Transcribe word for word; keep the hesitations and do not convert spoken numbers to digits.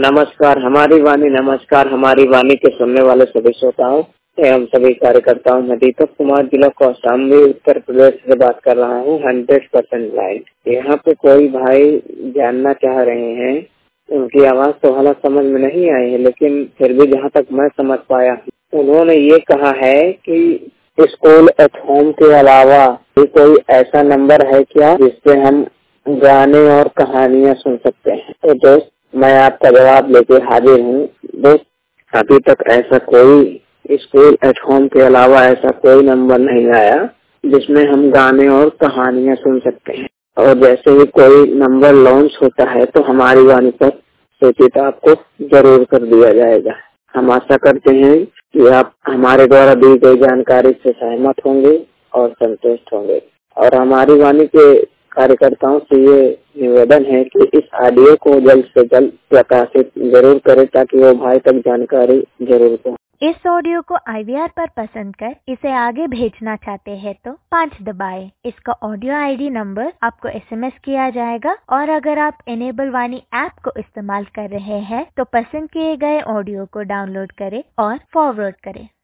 नमस्कार हमारी वाणी, नमस्कार हमारी वाणी के सुनने वाले सभी श्रोताओं एवं सभी कार्यकर्ताओं। मैं दीपक कुमार जिला कौशाम्बी उत्तर प्रदेश से बात कर रहा हूँ। हंड्रेड परसेंट लाइन यहाँ पे कोई भाई जानना चाह रहे हैं, उनकी आवाज तो हालांकि समझ में नहीं आई है, लेकिन फिर भी जहाँ तक मैं समझ पाया उन्होंने ये कहा है कि स्कूल एट होम के अलावा कोई ऐसा नंबर है क्या जिससे हम गाने और कहानियाँ सुन सकते हैं। तो दोस्त मैं आपका जवाब लेके हाजिर हूँ। दोस्त अभी तक ऐसा कोई स्कूल एट होम के अलावा ऐसा कोई नंबर नहीं आया जिसमें हम गाने और कहानियाँ सुन सकते हैं। और जैसे ही कोई नंबर लॉन्च होता है तो हमारी वाणी पर सूचित आपको जरूर कर दिया जाएगा। हम आशा करते हैं कि आप हमारे द्वारा दी गई जानकारी से सहमत होंगे और संतुष्ट होंगे। और हमारी वाणी के कार्यकर्ताओं से ये निवेदन है कि इस ऑडियो को जल्द से जल्द प्रकाशित जरूर करें ताकि वो भाई तक जानकारी जरूर पहुंचे। इस ऑडियो को आई वी आर पर पसंद कर इसे आगे भेजना चाहते हैं तो पाँच दबाएं। इसका ऑडियो आई डी नंबर आपको एस एम एस किया जाएगा। और अगर आप इनेबल वाणी ऐप को इस्तेमाल कर रहे हैं तो पसंद किए गए ऑडियो को डाउनलोड करें और फॉरवर्ड करें।